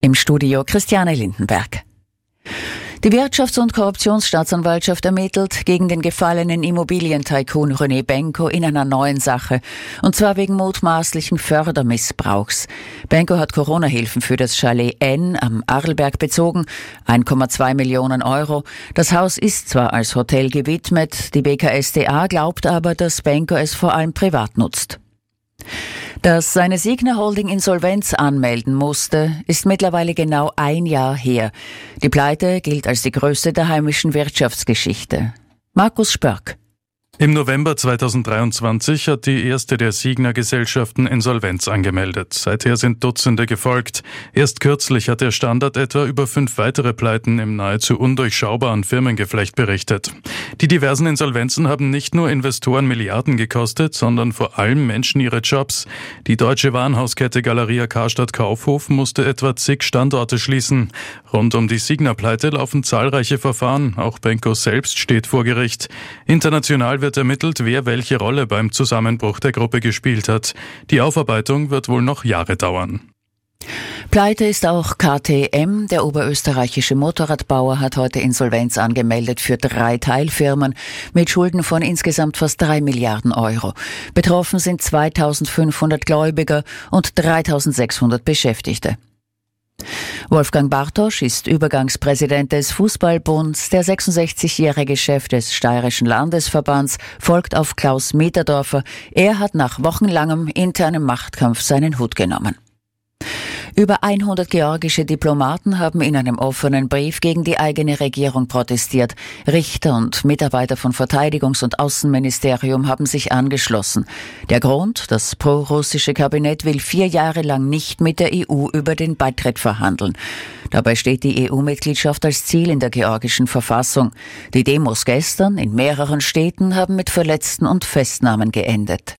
Im Studio Christiane Lindenberg. Die Wirtschafts- und Korruptionsstaatsanwaltschaft ermittelt gegen den gefallenen Immobilientycoon René Benko in einer neuen Sache, und zwar wegen mutmaßlichen Fördermissbrauchs. Benko hat Corona-Hilfen für das Chalet N am Arlberg bezogen, 1,2 Millionen Euro. Das Haus ist zwar als Hotel gewidmet, die BKStA glaubt aber, dass Benko es vor allem privat nutzt. Dass seine Signa Holding Insolvenz anmelden musste, ist mittlerweile genau ein Jahr her. Die Pleite gilt als die größte der heimischen Wirtschaftsgeschichte. Markus Spörk. Im November 2023 hat die erste der Signa-Gesellschaften Insolvenz angemeldet. Seither sind Dutzende gefolgt. Erst kürzlich hat der Standard etwa über 5 weitere Pleiten im nahezu undurchschaubaren Firmengeflecht berichtet. Die diversen Insolvenzen haben nicht nur Investoren Milliarden gekostet, sondern vor allem Menschen ihre Jobs. Die deutsche Warenhauskette Galeria Karstadt Kaufhof musste etwa zig Standorte schließen. Rund um die Signa-Pleite laufen zahlreiche Verfahren. Auch Benko selbst steht vor Gericht. International wird ermittelt, wer welche Rolle beim Zusammenbruch der Gruppe gespielt hat. Die Aufarbeitung wird wohl noch Jahre dauern. Pleite ist auch KTM. Der oberösterreichische Motorradbauer hat heute Insolvenz angemeldet für 3 Teilfirmen mit Schulden von insgesamt fast 3 Milliarden Euro. Betroffen sind 2500 Gläubiger und 3600 Beschäftigte. Wolfgang Bartosch ist Übergangspräsident des Fußballbunds. Der 66-jährige Chef des Steirischen Landesverbands folgt auf Klaus Mieterdorfer. Er hat nach wochenlangem internem Machtkampf seinen Hut genommen. Über 100 georgische Diplomaten haben in einem offenen Brief gegen die eigene Regierung protestiert. Richter und Mitarbeiter von Verteidigungs- und Außenministerium haben sich angeschlossen. Der Grund: das pro-russische Kabinett will 4 Jahre lang nicht mit der EU über den Beitritt verhandeln. Dabei steht die EU-Mitgliedschaft als Ziel in der georgischen Verfassung. Die Demos gestern in mehreren Städten haben mit Verletzten und Festnahmen geendet.